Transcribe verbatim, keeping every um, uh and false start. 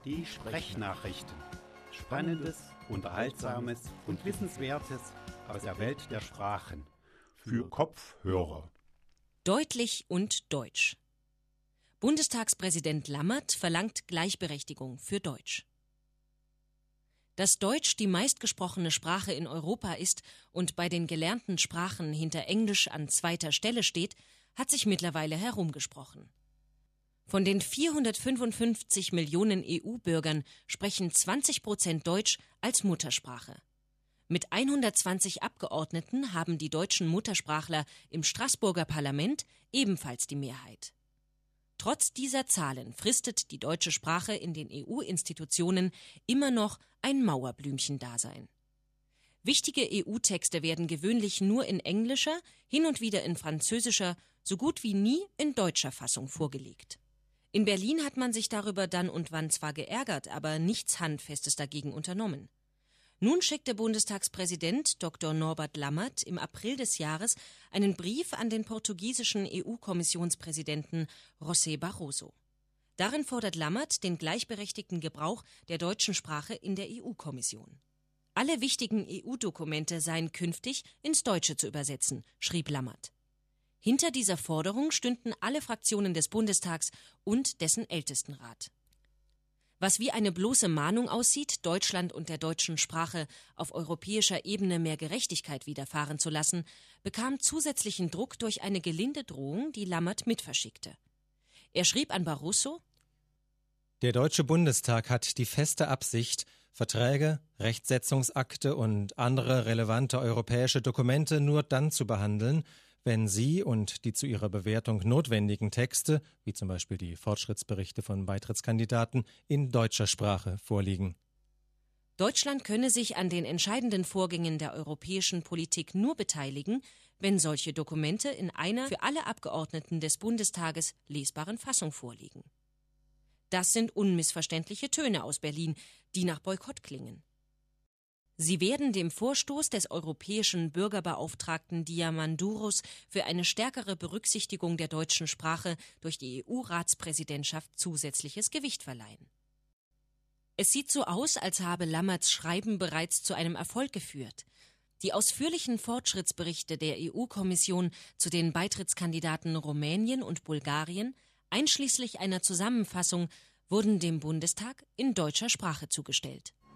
Die Sprechnachrichten. Spannendes, Unterhaltsames und Wissenswertes aus der Welt der Sprachen. Für Kopfhörer. Deutlich und deutsch. Bundestagspräsident Lammert verlangt Gleichberechtigung für Deutsch. Dass Deutsch die meistgesprochene Sprache in Europa ist und bei den gelernten Sprachen hinter Englisch an zweiter Stelle steht, hat sich mittlerweile herumgesprochen. Von den vierhundertfünfundfünfzig Millionen E U-Bürgern sprechen zwanzig Prozent Deutsch als Muttersprache. Mit hundertzwanzig Abgeordneten haben die deutschen Muttersprachler im Straßburger Parlament ebenfalls die Mehrheit. Trotz dieser Zahlen fristet die deutsche Sprache in den E U-Institutionen immer noch ein Mauerblümchen-Dasein. Wichtige E U-Texte werden gewöhnlich nur in englischer, hin und wieder in französischer, so gut wie nie in deutscher Fassung vorgelegt. In Berlin hat man sich darüber dann und wann zwar geärgert, aber nichts Handfestes dagegen unternommen. Nun schickt der Bundestagspräsident Doktor Norbert Lammert im April des Jahres einen Brief an den portugiesischen E U-Kommissionspräsidenten José Barroso. Darin fordert Lammert den gleichberechtigten Gebrauch der deutschen Sprache in der E U-Kommission. Alle wichtigen E U-Dokumente seien künftig ins Deutsche zu übersetzen, schrieb Lammert. Hinter dieser Forderung stünden alle Fraktionen des Bundestags und dessen Ältestenrat. Was wie eine bloße Mahnung aussieht, Deutschland und der deutschen Sprache auf europäischer Ebene mehr Gerechtigkeit widerfahren zu lassen, bekam zusätzlichen Druck durch eine gelinde Drohung, die Lammert mitverschickte. Er schrieb an Barroso: Der Deutsche Bundestag hat die feste Absicht, Verträge, Rechtsetzungsakte und andere relevante europäische Dokumente nur dann zu behandeln, wenn sie und die zu ihrer Bewertung notwendigen Texte, wie zum Beispiel die Fortschrittsberichte von Beitrittskandidaten, in deutscher Sprache vorliegen. Deutschland könne sich an den entscheidenden Vorgängen der europäischen Politik nur beteiligen, wenn solche Dokumente in einer für alle Abgeordneten des Bundestages lesbaren Fassung vorliegen. Das sind unmissverständliche Töne aus Berlin, die nach Boykott klingen. Sie werden dem Vorstoß des europäischen Bürgerbeauftragten Diamandouros für eine stärkere Berücksichtigung der deutschen Sprache durch die E U-Ratspräsidentschaft zusätzliches Gewicht verleihen. Es sieht so aus, als habe Lammerts Schreiben bereits zu einem Erfolg geführt. Die ausführlichen Fortschrittsberichte der E U-Kommission zu den Beitrittskandidaten Rumänien und Bulgarien, einschließlich einer Zusammenfassung, wurden dem Bundestag in deutscher Sprache zugestellt.